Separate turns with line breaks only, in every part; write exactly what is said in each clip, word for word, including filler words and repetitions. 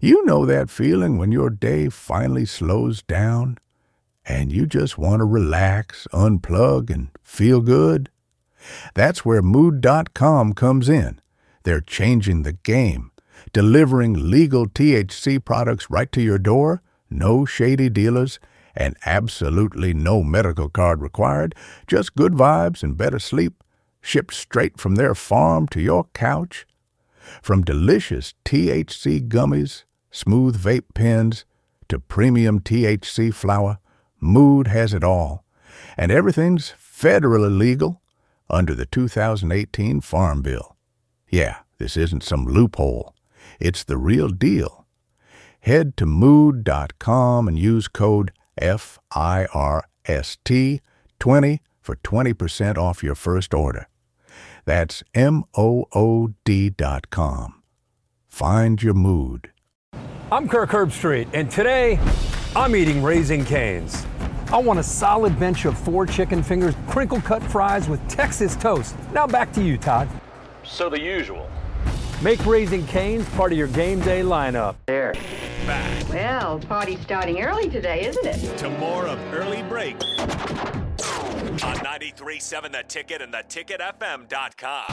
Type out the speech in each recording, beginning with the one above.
You know that feeling when your day finally slows down and you just want to relax, unplug, and feel good? That's where Mood dot com comes in. They're changing the game, delivering legal T H C products right to your door, no shady dealers, and absolutely no medical card required, just good vibes and better sleep, shipped straight from their farm to your couch. From delicious T H C gummies, smooth vape pens, to premium T H C flower, Mood has it all. And everything's federally legal under the two thousand eighteen Farm Bill. Yeah, this isn't some loophole. It's the real deal. Head to Mood dot com and use code F I R S T twenty for twenty percent off your first order. That's M O O D dot com. Find your mood.
I'm Kirk Herbstreit, and today I'm eating Raising Cane's. I want a solid bench of four chicken fingers, crinkle-cut fries with Texas toast. Now back to you, Todd.
So the usual.
Make Raising Cane's part of your game day lineup.
There.
Back
Well, party's starting early today, isn't it?
to more of Early Break on ninety-three point seven The Ticket and the ticket f m dot com.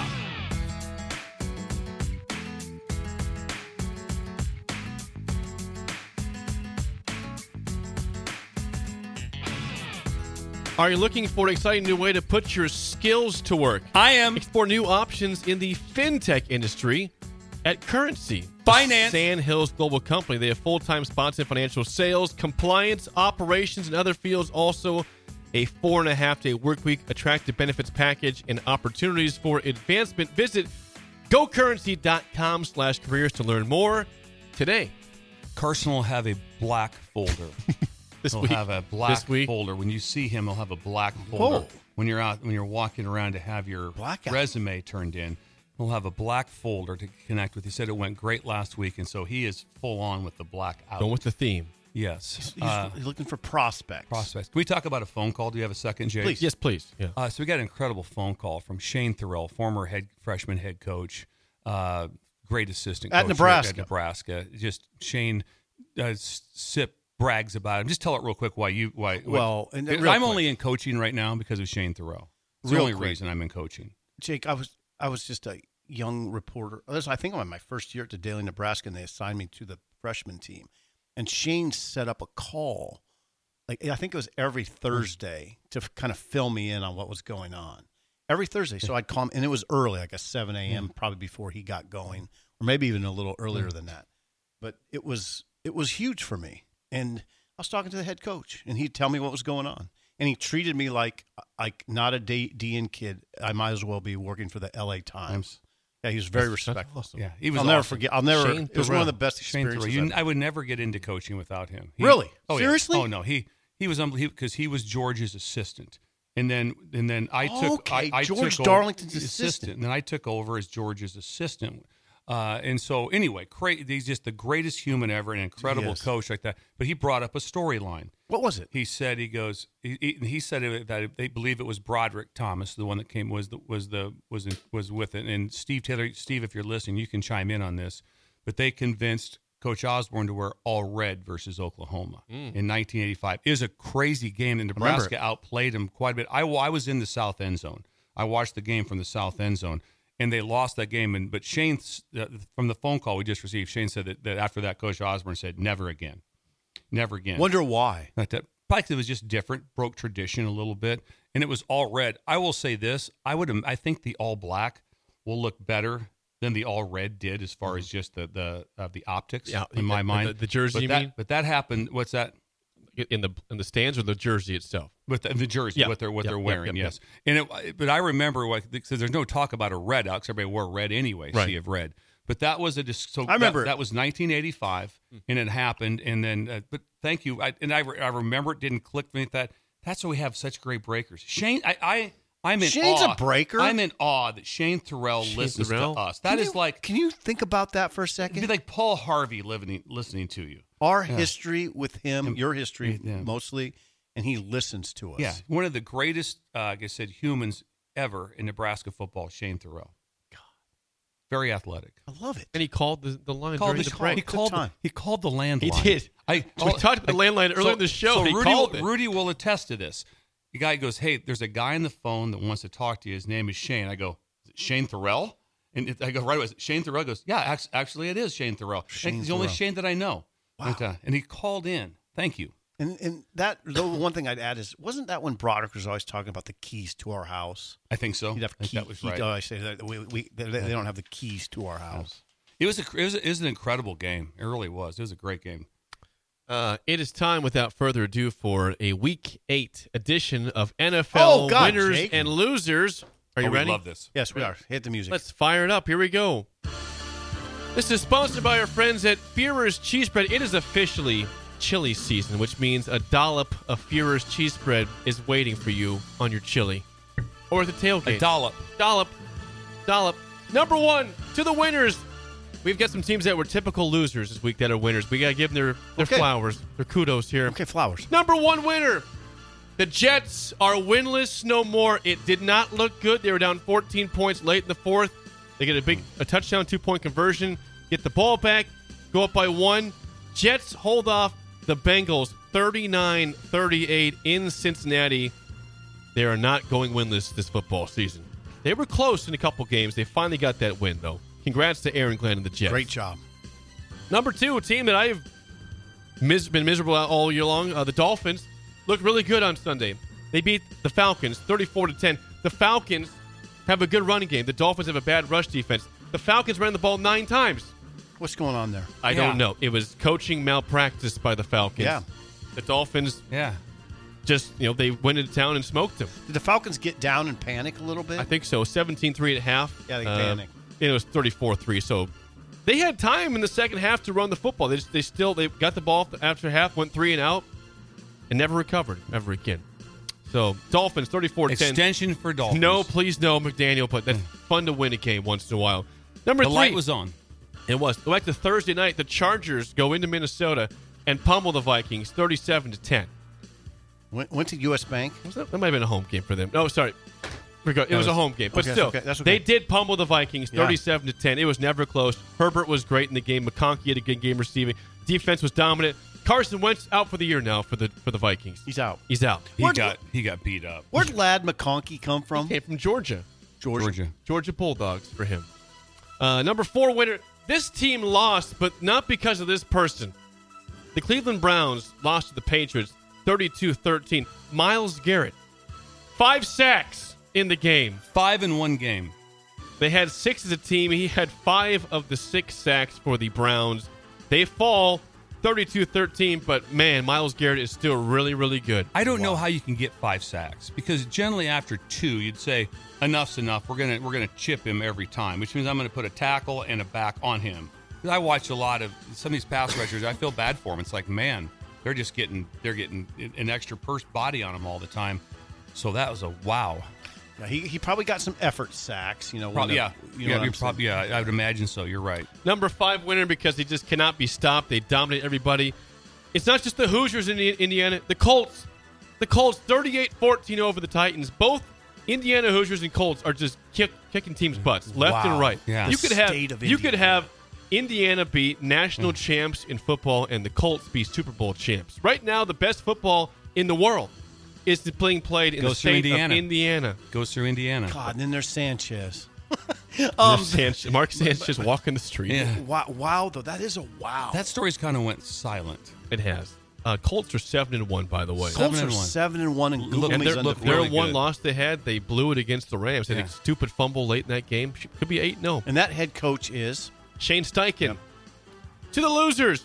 Are you looking for an exciting new way to put your skills to work?
I am.
Explore new options in the fintech industry at Currency.
Finance.
Sand Hills Global Company. They have full-time spots in financial sales, compliance, operations, and other fields. Also, a four and a half day work week, attractive benefits package, and opportunities for advancement. Visit gocurrency.com slash careers to learn more today.
Carson will have a black folder.
This
he'll
week.
have a black
This week.
folder. When you see him, he'll have a black folder.
Whoa.
When you're out, when you're walking around to have your
Blackout.
resume turned in, he'll have a black folder to connect with. He said it went great last week, and so he is full on with the black out.
Going with the theme.
Yes.
He's,
Uh,
he's looking for prospects.
prospects. Can we talk about a phone call? Do you have a second, Jay?
Please.
Yes, please. Yeah.
Uh, so we got an incredible phone call from Shane Thorell, former head freshman head coach, uh, great assistant
At
coach
Nebraska.
At Nebraska. Just Shane uh, Sip brags about him. Just tell it real quick why you why.
Well,
why,
and
because
real
I'm
quick.
only in coaching right now because of Shane Thorell. It's the
Real
only
quick.
reason I'm in coaching.
Jake, I was I was just a young reporter. This- I think I'm in my first year at the Daily Nebraska, and they assigned me to the freshman team. And Shane set up a call, like I think it was every Thursday, to f- kind of fill me in on what was going on. Every Thursday, so I'd call him, and it was early, like a seven a.m., probably before he got going, or maybe even a little earlier than that. But it was it was huge for me. And I was talking to the head coach, and he'd tell me what was going on. And he treated me like like not a D- DN kid. I might as well be working for the L A Times. Yeah, he was very
That's- that's
respectful.
awesome.
Yeah, he was.
I'll never
awesome.
forget. I'll never.
Shane
It was one of the
Thorell.
best
Shane
experiences.
Thorell. You-
I've-
I would never get into coaching without him. He-
Really?
Oh, yeah.
Seriously?
Oh no, he he was unbelievable because he was George's assistant, and then and then I took
Okay,
I, I
George
took
Darlington's
over,
assistant.
and then I took over as George's assistant. Uh, and so anyway, cra- he's just the greatest human ever, an incredible
Yes.
coach like that. But he brought up a storyline.
What was it?
He said he goes. He, he, he said it, that they believe it was Broderick Thomas, the one that came was the was the was in, was with it. And Steve Taylor, Steve, if you're listening, you can chime in on this. But they convinced Coach Osborne to wear all red versus Oklahoma in nineteen eighty-five. It was a crazy game, and Nebraska outplayed them quite a bit. I, I was in the south end zone. I watched the game from the south end zone, and they lost that game. And but Shane, uh, from the phone call we just received, Shane said that, that after that, Coach Osborne said, "Never again, never again."
Wonder why?
Like that. Probably 'cause it was just different, broke tradition a little bit, and it was all red. I will say this: I would, I think the all black will look better than the all red did as far as just the the uh, the optics.
Yeah,
in my
the-
mind,
the- the jersey,
But
you
that,
mean?
But that happened. What's that?
In the in the stands or the jersey itself?
With the, the jersey,
Yeah.
what they're what
Yep,
they're
yep,
wearing,
yep,
yes. And it, but I remember what because there's no talk about a red out because everybody wore red anyway,
Right.
sea of red. But that was a dis- so
I remember-
that, that was nineteen eighty-five, and it happened. And then, uh, but thank you. I, and I, re- I remember it didn't click with me that that's why we have such great breakers. Shane, I, I I'm in
Shane's
awe.
a breaker?
I'm in awe that Shane Thorell
Shane
listens
Thorell?
to us. That
Can
is
you-
like
Can you think about that for a
it'd
second?
be like Paul Harvey living listening to you.
Our history with him, your history
Yeah.
mostly, and he listens to us.
Yeah, one of the greatest, uh, like I said, humans ever in Nebraska football, Shane Thorell. Very athletic.
I love it.
And he called the, the line
Called
during
the,
the break.
he called.
time.
He called the landline.
He did.
I
We talked about the landline earlier in the show.
So
He
Rudy,
called
will,
it.
Rudy will attest to this. The guy goes, "Hey, there's a guy on the phone that wants to talk to you. His name is Shane." I go, "Is it Shane Thorell?" And it, I go, "Right away, is it Shane Thorell?" He goes, "Yeah, act- actually, it is Shane Thorell.
Shane
He's the only
Thorell.
Shane that I know."
Wow.
And, uh, and he called in. Thank you.
And and that the one thing I'd add is, wasn't that when Broderick was always talking about the keys to our house?
I think so.
He'd have
I think
key,
that was
he'd
right.
always say that we, we they, they don't have the keys to our house.
It was a it was, a, it was an incredible game. It really was. It was a great game.
Uh, it is time, without further ado, for a Week Eight edition of N F L
Oh, God,
winners
Jake.
and losers. Are you
oh, we
ready?
love this.
Yes, we are. Hit the music.
Let's fire it up. Here we go. This is sponsored by our friends at Führer's Cheese Bread. It is officially chili season, which means a dollop of Führer's cheese bread is waiting for you on your chili or at the tailgate.
A dollop.
Dollop. Dollop. Number one, to the winners. We've got some teams that were typical losers this week that are winners. We got to give them their, their
Okay.
flowers, their kudos here.
Okay, flowers.
Number one winner. The Jets are winless no more. It did not look good. They were down fourteen points late in the fourth. They get a big a touchdown, two-point conversion, get the ball back, go up by one. Jets hold off the Bengals thirty-nine thirty-eight in Cincinnati. They are not going winless this football season. They were close in a couple games. They finally got that win, though. Congrats to Aaron Glenn and the Jets.
Great job.
Number two, a team that I've mis- been miserable at all year long, uh, the Dolphins, looked really good on Sunday. They beat the Falcons thirty-four to ten. The Falcons have a good running game. The Dolphins have a bad rush defense. The Falcons ran the ball nine times.
What's going on there?
I
Yeah.
don't know. It was coaching malpractice by the Falcons.
Yeah.
The Dolphins
Yeah.
just, you know, they went into town and smoked them.
Did the Falcons get down and panic a little bit?
I think so. seventeen three at half.
Yeah, they
Uh,
panicked.
It was thirty-four three. So they had time in the second half to run the football. They just, they still they got the ball after half, went three and out, and never recovered ever again. So Dolphins thirty-four to ten.
Extension for Dolphins.
No, please no, McDaniel. But that's fun to win a game once in a while. Number
The
three.
light was on.
It was. Go back to Thursday night. The Chargers go into Minnesota and pummel the Vikings thirty-seven to ten.
Went, went to U S Bank.
Was that, that might have been a home game for them. No, sorry. Forgot. It was a home game. But
okay,
still,
that's okay, that's okay.
they did pummel the Vikings
Yeah.
thirty-seven to ten. It was never close. Herbert was great in the game. McConkey had a good game receiving. Defense was dominant. Carson Wentz out for the year now for the for the Vikings.
He's out.
He's out.
He
Where'd-
got he got beat up.
Where'd Lad McConkey come from?
He came from Georgia.
Georgia.
Georgia Bulldogs for him. Uh, number four winner. This team lost, but not because of this person. The Cleveland Browns lost to the Patriots thirty-two thirteen. Myles Garrett, five sacks in the game.
Five in one game.
They had six as a team. He had five of the six sacks for the Browns. They fall thirty-two thirteen, but man, Myles Garrett is still really, really good.
I don't know how you can get five sacks because generally after two, you'd say enough's enough. We're gonna we're gonna chip him every time, which means I'm gonna put a tackle and a back on him. 'Cause I watch a lot of some of these pass rushers. I feel bad for them. It's like, man, they're just getting they're getting an extra purse body on them all the time. So that was a wow.
Yeah, he, he probably got some effort sacks. You know, when
Probably,
the-
yeah,
You know
yeah,
what
you're
I'm
probably, yeah. I would imagine so. You're right.
Number five winner because he just cannot be stopped. They dominate everybody. It's not just the Hoosiers in Indiana. The Colts, the Colts, thirty-eight fourteen over the Titans. Both Indiana Hoosiers and Colts are just kick, kicking teams' butts left
Wow.
and right.
Yeah.
You
The
could have
state of
you could
Indiana.
have Indiana beat national champs in football and the Colts be Super Bowl champs. Right now, the best football in the world is being played in
Goes
the
through
state
Indiana.
of Indiana.
Goes through Indiana.
God, and then there's Sanchez.
Um, Sanchez, Mark Sanchez just walking the street.
Yeah.
Wow, wow, though that is a wow.
That story's kind of went silent.
It has. Uh, Colts are seven and one, by the way.
Colts
seven
are
and one.
seven and one, and
Look,
And
Googly's
their,
look,
their
undefeated.
really
one
good.
loss they had, they blew it against the Rams. They had
Yeah.
a stupid fumble late in that game. Could be eight no.
And that head coach is
Shane Steichen. To the losers.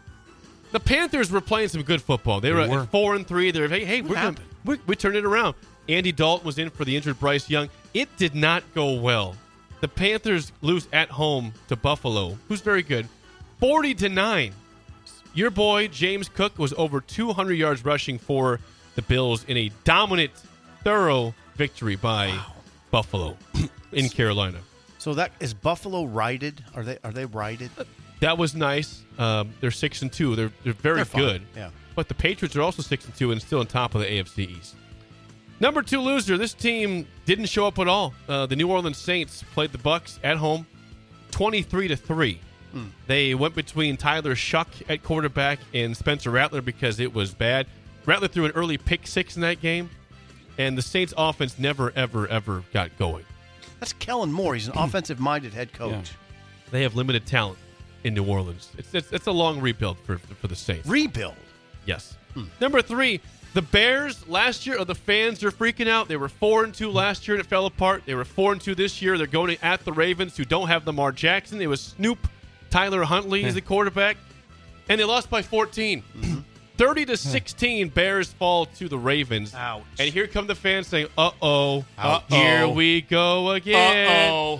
The Panthers were playing some good football. They were,
They were.
at four and three. They're hey, hey, we're gonna,
happened?
we we turned it around. Andy Dalton was in for the injured Bryce Young. It did not go well. The Panthers lose at home to Buffalo, who's very good, forty to nine. Your boy James Cook was over two hundred yards rushing for the Bills in a dominant, thorough victory by Buffalo in Carolina.
so that is Buffalo righted. Are they are they righted?
That was nice. Um, they're six and two. They're they're very
They're fine.
good.
Yeah.
But the Patriots are also six and two and still on top of the A F C East. Number two loser. This team didn't show up at all. Uh, the New Orleans Saints played the Bucks at home. twenty-three to three.
Hmm.
They went between Tyler Shuck at quarterback and Spencer Rattler because it was bad. Rattler threw an early pick six in that game, and the Saints offense never, ever, ever got going.
That's Kellen Moore. He's an offensive-minded head coach.
Yeah.
They have limited talent in New Orleans. It's it's, it's a long rebuild for for the Saints.
Rebuild.
Yes. Number three, the Bears last year, oh, the fans are freaking out. They were four and two last year and it fell apart. They were four and two this year. They're going at the Ravens, who don't have Lamar Jackson. It was Snoop Tyler Huntley as the quarterback, and they lost by fourteen.
Mm-hmm.
thirty to sixteen, Bears fall to the Ravens.
Ouch.
And here come the fans saying, uh-oh,
Ouch.
here we go again.
Uh-oh.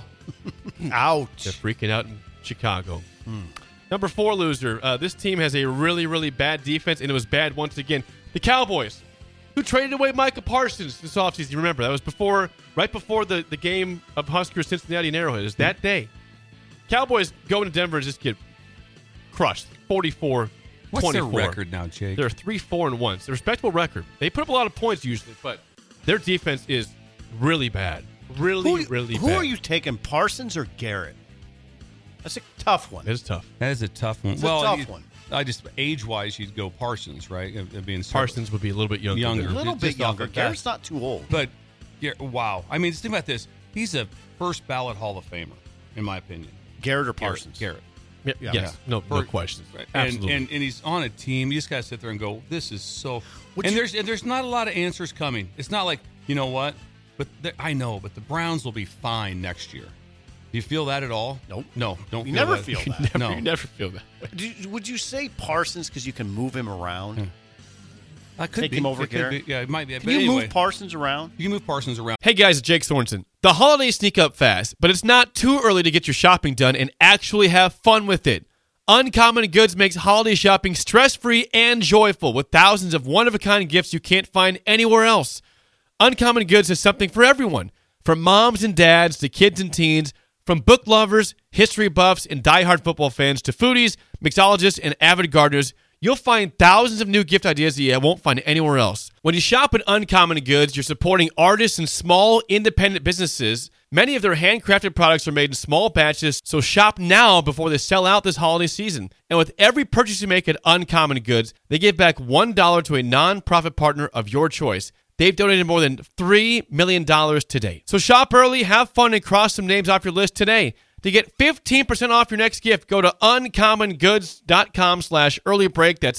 Ouch.
They're freaking out in Chicago. Number four loser. Uh, this team has a really, really bad defense, and it was bad once again. The Cowboys, who traded away Micah Parsons this offseason. You remember, that was before, right before the, the game of Huskers Cincinnati and Arrowhead. It was that day. Cowboys go into Denver and just get crushed. forty-four
What's their
twenty-four.
record now, Jake?
They're three, four, and one. It's a respectable record. They put up a lot of points usually, but their defense is really bad. Really,
Who,
really
who
bad.
are you taking, Parsons or Garrett? That's a tough one.
It's tough.
That is a tough one.
It's a
well,
tough
you-
one.
I just age-wise, you'd go Parsons, right? Of- of being so-
Parsons would be a little bit younger.
Younger.
A
than-
little
Just
bit
off
younger.
of that.
Garrett's not too old.
But yeah, wow. I mean, just think about this. He's a first ballot Hall of Famer, in my opinion.
Garrett or
Garrett.
Parsons?
Garrett.
Yeah,
Yeah.
yes. No, no
For-
question.
Right.
Absolutely.
And, and and he's on a team. You just got to sit there and go, this is so.
Would
and
you-
there's and there's not a lot of answers coming. It's not like, you know what? But there- I know, but the Browns will be fine next year. Do you feel that at all?
Nope.
No, don't.
You
feel
never
that.
feel
You
that.
never,
No.
you never feel that way.
Do, would you say Parsons because you can move him around?
I could
Take
be.
him over
It could
Garrett?
be. Yeah, it might be.
Can
but
you
anyway,
move Parsons around?
you can move Parsons around.
Hey guys, it's Jake Sorensen. The holidays sneak up fast, but it's not too early to get your shopping done and actually have fun with it. Uncommon Goods makes holiday shopping stress-free and joyful with thousands of one-of-a-kind gifts you can't find anywhere else. Uncommon Goods has something for everyone, from moms and dads to kids and teens, from book lovers, history buffs, and diehard football fans to foodies, mixologists, and avid gardeners. You'll find thousands of new gift ideas that you won't find anywhere else. When you shop at Uncommon Goods, you're supporting artists and small, independent businesses. Many of their handcrafted products are made in small batches, so shop now before they sell out this holiday season. And with every purchase you make at Uncommon Goods, they give back one dollar to a nonprofit partner of your choice. They've donated more than three million dollars to date. So shop early, have fun, and cross some names off your list today. To get fifteen percent off your next gift, go to uncommongoods.com slash early break. That's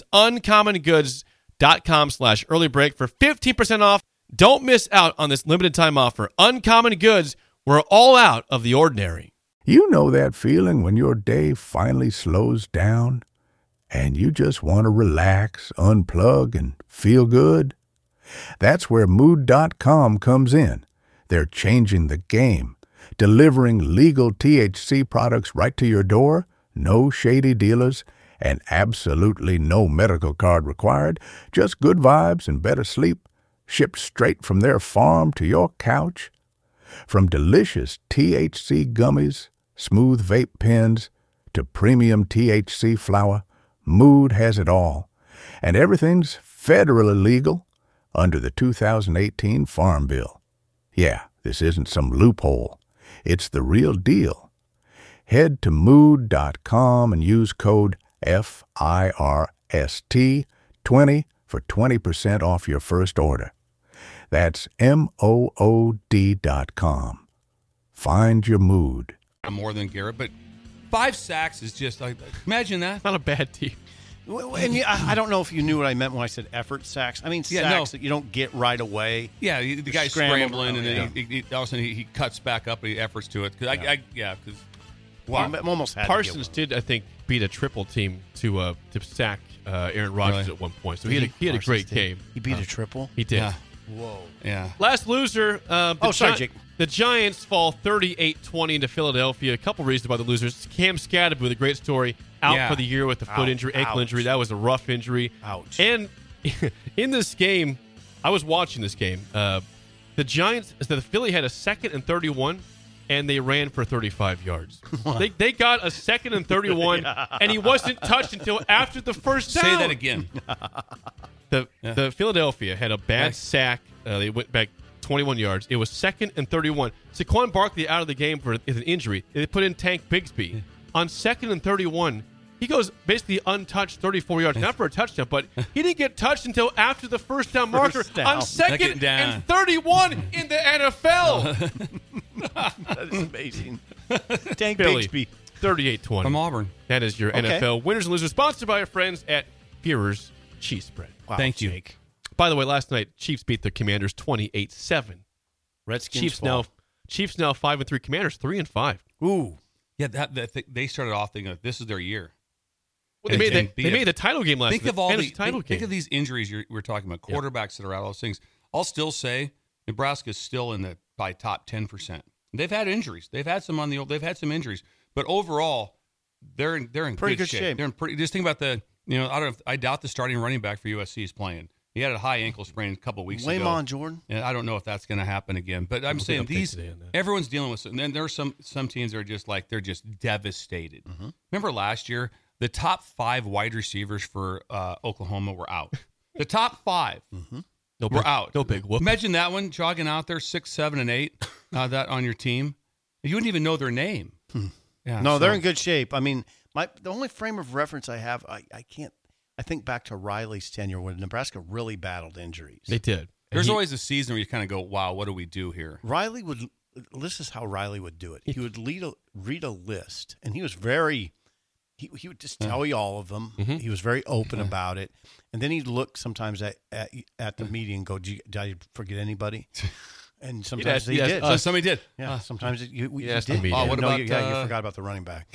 uncommongoods.com slash early break for fifteen percent off. Don't miss out on this limited time offer. Uncommon Goods, we're all out of the ordinary.
You know that feeling when your day finally slows down and you just want to relax, unplug, and feel good? That's where Mood dot com comes in. They're changing the game, delivering legal T H C products right to your door, no shady dealers, and absolutely no medical card required, just good vibes and better sleep, shipped straight from their farm to your couch. From delicious T H C gummies, smooth vape pens, to premium T H C flower, Mood has it all. And everything's federally legal under the two thousand eighteen Farm Bill. Yeah, this isn't some loophole. It's the real deal. Head to Mood dot com and use code F I R S T twenty for twenty percent off your first order. That's M O O D dot com. Find your mood.
More than Garrett, but five sacks is just like, imagine that.
Not a bad team.
Well, And you, I, I don't know if you knew what I meant when I said effort sacks. I mean
Yeah,
sacks
no.
that you don't get right away.
Yeah, the the guy's
Scrambling
scrambling,
around,
and then
yeah.
he, he, all of a sudden he, he cuts back up and he efforts to it. Cause I,
Yeah.
I, yeah, because
Wow. You almost had
Parsons
to get
did, I think, beat a triple team to uh, to sack uh, Aaron Rodgers
Really?
at one point. So he had a, he had a
Parsons
great
did.
game.
He beat a triple?
He did.
yeah,
Whoa.
yeah.
Last loser. Uh, the
Oh, sorry,
Gi-
Jake.
The Giants fall thirty-eight twenty into Philadelphia. A couple reasons about the losers. Cam Scadab with a great story. Out
Yeah.
for the year with a foot
Ouch.
injury, ankle
Ouch.
injury. That was a rough injury.
Ouch.
And in this game, I was watching this game. Uh, the Giants, the Philly had a second and thirty-one, and they ran for thirty-five yards. they, they got a second and thirty-one, and he wasn't touched until after the first down.
Say that again.
The
Yeah.
the Philadelphia had a bad
Right.
sack. Uh, they went back twenty-one yards. It was second and thirty-one. Saquon Barkley out of the game for with an injury. They put in Tank Bigsby. On second and thirty-one, he goes basically untouched thirty-four yards. Not for a touchdown, but he didn't get touched until after the first down marker
First down.
on second,
Second down.
and thirty-one in the N F L.
That is amazing. Tank
Billy,
Bigsby.
thirty-eight twenty.
From Auburn.
That is your
Okay.
N F L winners and losers, sponsored by our friends at Fearers Cheese Spread.
Wow,
Thank you.
Jake.
By the way, last night Chiefs beat the Commanders twenty-eight seven.
Redskins
Chiefs
fall.
now Chiefs now five and three. Commanders three and five.
Ooh.
Yeah, that, that th- they started off thinking this is their year.
Well, they
And-
made
and
the,
be
they
a-
made the title game last
Think
night.
of all
And
the
it's a title
think,
game.
think of these injuries you're, we're talking about, quarterbacks that are out, all those things. I'll still say Nebraska's still in the by top ten percent. They've had injuries. They've had some on the they've had some injuries, but overall, they're in, they're in
Pretty
good,
good
shape.
shape.
They're in pretty. Just think about the you know I don't I doubt the starting running back for U S C is playing. He had a high ankle sprain a couple weeks ago.
Waymon Jordan.
And I don't know if that's going to happen again. But I'm saying
update
these
today on that.
everyone's dealing with. And then there are some some teams that are just like they're just devastated.
Mm-hmm.
Remember last year, the top five wide receivers for uh, Oklahoma were out. The top five
Mm-hmm.
no
were
big,
out.
No big whoop.
Imagine that one jogging out there, six, seven, and eight. Uh, that on your team, you wouldn't even know their name. Yeah,
No,
so-
they're in good shape. I mean, my the only frame of reference I have, I, I can't. I think back to Riley's tenure when Nebraska really battled injuries.
They did. And
There's
he-
always a season where you kind of go, "Wow, what do we do here?"
Riley would. This is how Riley would do it. He would lead a, read a list, and he was very. He he would just tell you all of them.
Mm-hmm.
He was very open about it, and then he'd look sometimes at at, at the meeting and go, "Did, you, did I forget anybody?" And sometimes
ask-
they
he'd ask
did.
us. Somebody did.
Yeah,
Uh,
sometimes it, you, you,
He asked
did.
the media.
Oh, what
No,
about,
you, yeah, you
uh,
forgot about the running back.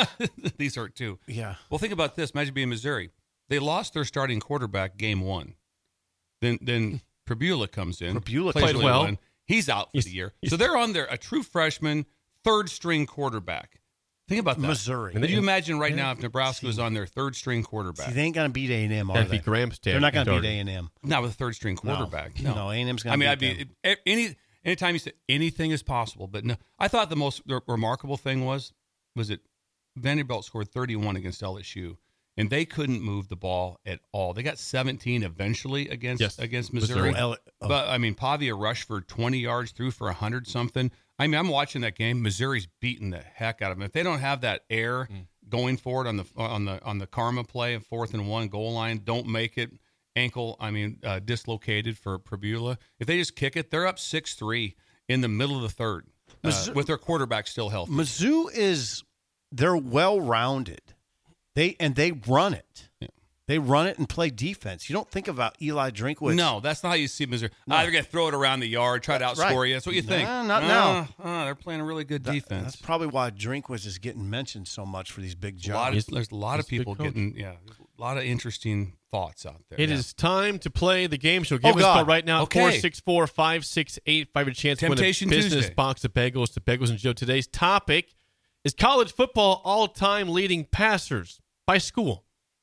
These hurt too.
Yeah.
Well, think about this. Imagine being Missouri. They lost their starting quarterback game one. Then then Prabula comes in.
Prabula
plays
played
really
well.
well. He's out for
He's-
the year.
he's-
So they're on there, a true freshman, third string quarterback. Think about that.
Missouri.
And then you imagine right now if Nebraska was on their third string quarterback.
See, they ain't going to beat A and M, are
That'd
they?
be Graham's
They're not going to beat
starter.
A and M.
Not with a third string quarterback.
No.
No,
No, A and M's gonna
I mean,
beat
I'd be a- any anytime you say anything is possible, but no. I thought the most the remarkable thing was was it Vanderbilt scored thirty-one against L S U, and they couldn't move the ball at all. They got seventeen eventually against
Yes,
against Missouri.
Missouri.
L- oh.
But I mean, Pavia rushed for twenty yards, threw for a hundred something. I mean, I'm watching that game. Missouri's beating the heck out of them. If they don't have that air going forward on the on the on the karma play of fourth and one goal line, don't make it. Ankle, I mean, uh, dislocated for Prabula. If they just kick it, they're up six three in the middle of the third uh,
Mizzou-
with their quarterback still healthy.
Mizzou is they're well rounded. They and they run it.
Yeah.
They run it and play defense. You don't think about Eli Drinkwitz.
No, that's not how you see Missouri.
No.
Ah, they're going to throw it around the yard, try to
That's
outscore
right.
you. That's what you think.
Nah, not
Ah,
now.
ah, they're playing a really good
That-
defense.
That's probably why Drinkwitz is getting mentioned so much for these big
a lot
jobs.
of, there's a lot of
he's a good
people
coach.
getting, yeah, there's a lot of interesting thoughts out there.
It
Yeah.
is time to play the game show. Give
Oh,
us a call
God.
right now.
Okay.
four six four, five six eight five. A chance to win a
Temptation
business
Tuesday.
box of bagels to Bagels and Joe. Today's topic is college football all-time leading passers by school.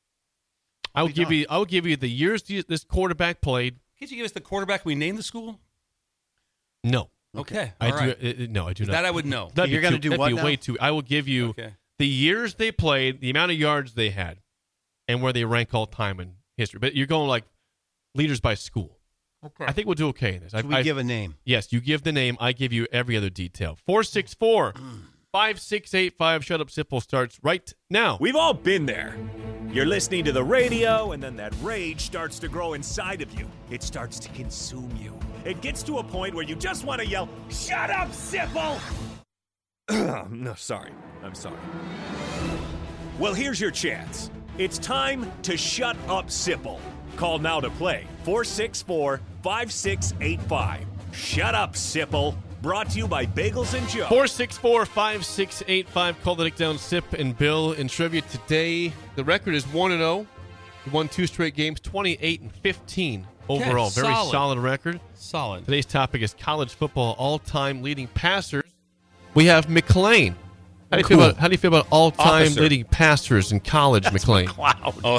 I will
we
give
done?
you. I will give you the years this quarterback played.
Can't you give us the quarterback we named the school?
No,
Okay.
I
all
do.
right.
uh, uh, no, I do not.
That I would know.
That'd
You're
be
gonna
too-
do
that'd
what
be
now?
way too. I will give you
Okay.
the years they played, the amount of yards they had, and where they rank all time in history. But you're going like leaders by school.
Okay.
I think we'll do okay in this. I,
Should we
I-
give a name?
Yes, you give the name. I give you every other detail. four six four, five six eight five. Shut Up Simple starts right now.
We've all been there. You're listening to the radio, and then that rage starts to grow inside of you. It starts to consume you. It gets to a point where you just want to yell, "Shut up, Sipple!" No, sorry. I'm sorry. Well, here's your chance. It's time to shut up, Sipple. Call now to play. four six four, five six eight five. Shut up, Sipple. Brought to you by Bagels and Joe.
four six four, five six eight five. Call the Nick Down Sip and Bill in trivia today. The record is one and oh. He won two straight games, twenty-eight and fifteen overall. Very
solid.
solid record.
Solid.
Today's topic is college football all-time leading passers. We have McLean. How do you feel about how do you feel about all-time
Officer.
leading passers in college, McLean?
Oh,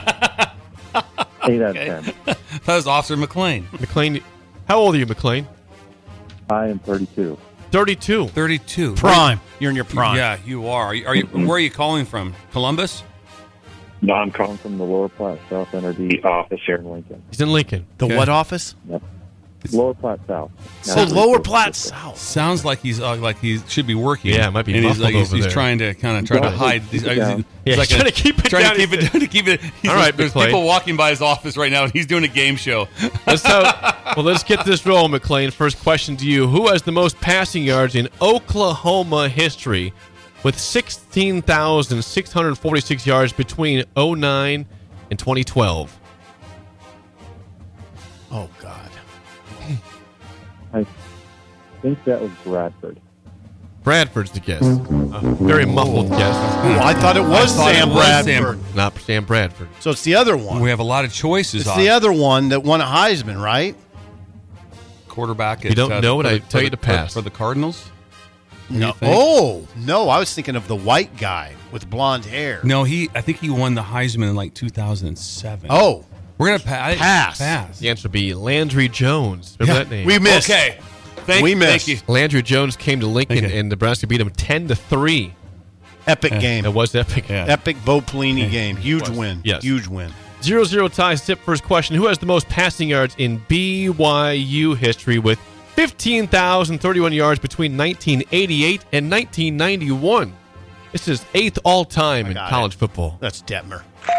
Eight out of ten.
that was Officer McLean.
McLean, how old are you, McLean?
I am thirty-two.
thirty-two.
thirty-two.
Prime. You're in your prime.
Yeah, you are. Are you, are you, where are you calling from? Columbus?
No, I'm calling from the Lower Platte, South End, the office here in Lincoln.
He's in Lincoln.
The
Okay.
what office?
Yep. Lower Platte South.
So Lower Platte South.
Sounds like he's uh, like he should be working.
Yeah, it might be
And he's
muffled
like he's,
over
he's
there.
trying to kind of try to
Don't-
hide. He's,
keep it
he's-
down.
he's
Yeah,
like
trying
a-
to keep it
trying
down.
to keep it down to keep it. He's,
All right,
there's
McClay.
people walking by his office right now, and he's doing a game show.
Let's have, well, let's get this rolling, McLean. First question to you: who has the most passing yards in Oklahoma history, with sixteen thousand six hundred forty-six yards between oh nine and twenty twelve?
Oh God.
I think that was Bradford.
Bradford's the guess. A very muffled guess.
Oh, I thought it was
I thought
Sam
it was
Bradford.
Sam-
Not Sam Bradford.
So it's the other one.
We have a lot of choices.
It's
on
the other one that won a Heisman, right?
quarterback.
You don't
at, uh,
know what
for
I
the-
tell
for
you
the-
to pass.
for the Cardinals.
No.
You think?
Oh no, I was thinking of the white guy with blonde hair.
No, he. I think he won the Heisman in like two thousand seven.
Oh,
we're gonna pa-
Pass.
Pass.
The answer would be Landry Jones. Remember that name?
we missed.
Okay. Thank,
We
thank
missed.
you.
Landry Jones came to Lincoln,
Okay.
and Nebraska beat him ten to three.
Epic game.
It was epic.
Yeah.
Epic Bo Pelini game. Huge
was.
win.
Yes.
Huge win.
Zero zero ties. Tip first question: who has the most passing yards in B Y U history, with fifteen thousand thirty-one yards between nineteen eighty-eight and nineteen ninety-one? This is eighth all time
I
in
got
college
it.
football.
That's Detmer.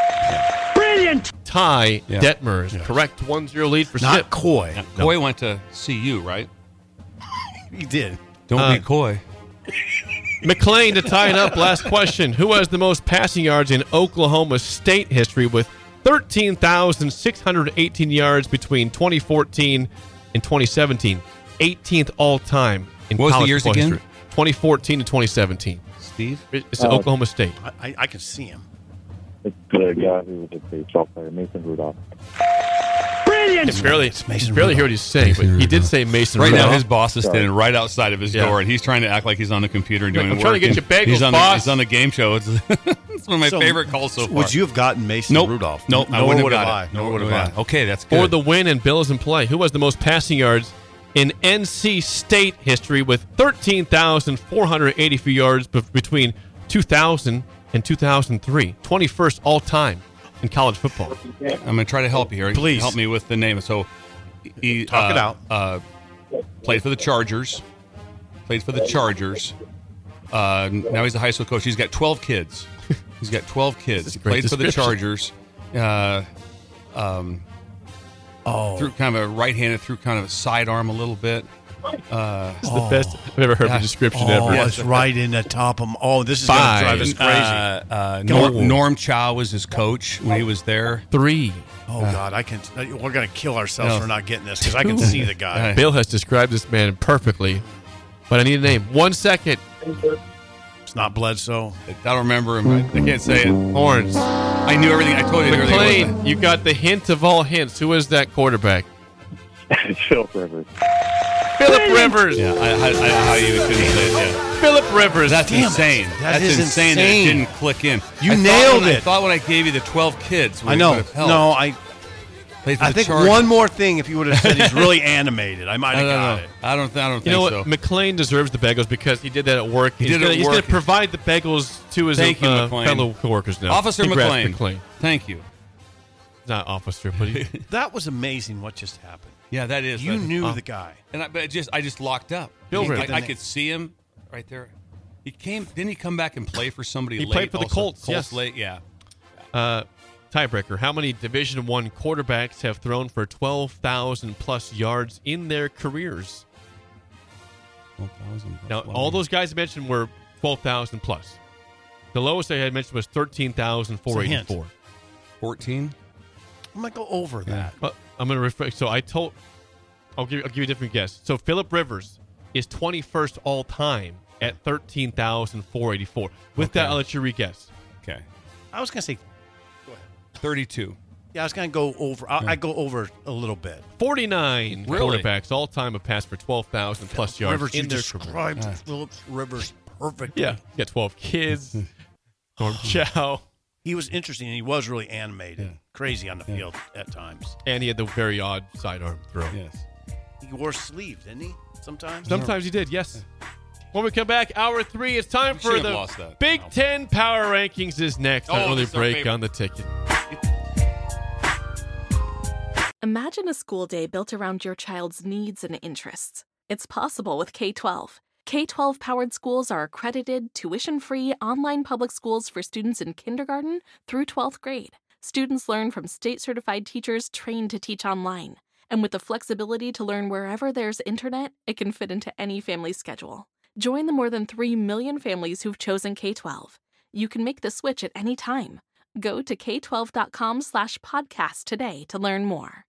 Ty
Yeah.
Detmer is
Yes.
correct. one zero lead for
Not
Sip.
Coy.
Coy went to C U, right?
He did.
Don't
Uh,
be coy.
McLean to tie it up. Last question: who has the most passing yards in Oklahoma State history, with thirteen thousand six hundred eighteen yards between twenty fourteen and twenty seventeen? eighteenth all time in
What was the
college
years
football
again?
history. twenty fourteen to twenty seventeen.
Steve.
It's
Uh,
Oklahoma State.
I, I, I can see him.
It's the guy who was a baseball player, Mason Rudolph.
I can barely,
It's Mason
can barely hear what he's saying,
Mason
but he did
Rudolph.
say Mason
Right now,
Rudolph.
his boss is standing right outside of his
Yeah.
door, and he's trying to act like he's on the computer doing
I'm
work.
trying to get
and
you bagels,
he's on
boss.
The, he's on the game show. It's, it's one of my
So,
favorite calls so far.
Would you have gotten Mason
Nope.
Rudolph?
Nope. I
Nor
wouldn't
would
have
have
got
I.
it.
Nor
Nor
would
would
have
have.
I.
Okay, that's good.
For the win, and Bill is in play. Who has the most passing yards in N C State history, with thirteen thousand four hundred eighty-four yards be- between two thousand and two thousand three? twenty-first all time in college football.
I'm going to try to help you here.
Please.
help me with the name. So, he
Talk
uh,
it out.
Uh, played for the Chargers. Played for the Chargers. Uh, now he's a high school coach. He's got twelve kids. He's got twelve kids.
is
He
a great
played for the
description.
Chargers. Uh, um,
Oh.
threw kind of a right-handed, threw kind of a sidearm a little bit. Uh,
This is the best I've ever heard of
Yeah.
a description
Oh,
ever.
it's right in the top of. Oh, this is going
Five.
to drive us crazy.
uh, uh,
Go
Norm,
on.
Norm Chow was his coach when he was there.
Three.
oh God, I can. We're going to kill ourselves
No.
for not getting this because I can see the guy.
Bill has described this man perfectly, but I need a name. One second.
It's not Bledsoe.
I don't remember him. I, I can't say it.
Horns.
I knew everything. I told you everything. It was-
McLean, you got the hint of all hints. Who is that quarterback?
Phil Rivers.
Philip Rivers.
Yeah, I, I, I, how you couldn't say it. Yeah.
Philip Rivers.
That's
Damn it.
insane.
That
That's
is
insane, that
insane.
it didn't click in.
You
I thought
nailed
when I
it.
thought when I gave you the twelve kids.
I know.
would have helped.
No, I.
Played for
I
the
think
Chargers.
one more thing. If you would have said he's really animated, I might
I
have
don't
got
know.
it.
I don't. I don't
You know
think
what?
so.
McLean deserves the bagels because he did that at work.
He
he's
did it
gonna,
at
he's
work.
going to provide the bagels to his
Thank you,
uh,
McLean.
fellow coworkers now.
Officer
Congrats,
McLean.
McLean.
Thank you.
Not officer, but he,
That was amazing. What just happened?
Yeah, that is.
You
that-
knew
uh,
the guy.
And I, but it just, I just locked up.
Bill
I,
Rivers.
I, I could see him right there. He came. Didn't he come back and play for somebody?
He
late
played for the
also?
Colts,
Colts
yes.
late. Yeah.
uh, tiebreaker. How many Division One quarterbacks have thrown for twelve thousand plus yards in their careers? Now, all those guys I mentioned were twelve thousand plus. The lowest I had mentioned was thirteen thousand four hundred eighty-four.
fourteen.
I'm gonna go over that.
But I'm going to refer. So I told. I'll give, I'll give you a different guess. So Philip Rivers is twenty-first all time at thirteen thousand four hundred eighty-four. With
Okay.
that, I'll let you re-guess.
Okay.
I was gonna say.
thirty-two.
Yeah, I was gonna go over. I, I go over a little bit.
forty-nine
Really?
quarterbacks all time have passed for twelve thousand plus yards
Rivers,
in
you
their
described
career.
Philip Rivers perfectly.
Yeah, you got twelve kids. Norm Chow,
He was interesting. And he was really animated, crazy on the field at times.
and he had the very odd sidearm throw.
Yes.
He wore sleeves, didn't he? Sometimes.
Sometimes he did, yes. When we come back, hour three, it's time
You
for
shouldn't
the
have lost that.
Big
No.
Ten Power Rankings is next on
Oh,
early
this is our
break
favorite.
on the ticket.
Imagine a school day built around your child's needs and interests. It's possible with K twelve. K twelve powered schools are accredited, tuition-free online public schools for students in kindergarten through twelfth grade. Students learn from state-certified teachers trained to teach online. And with the flexibility to learn wherever there's internet, it can fit into any family schedule. Join the more than three million families who've chosen K twelve. You can make the switch at any time. Go to k twelve dot com slash podcast today to learn more.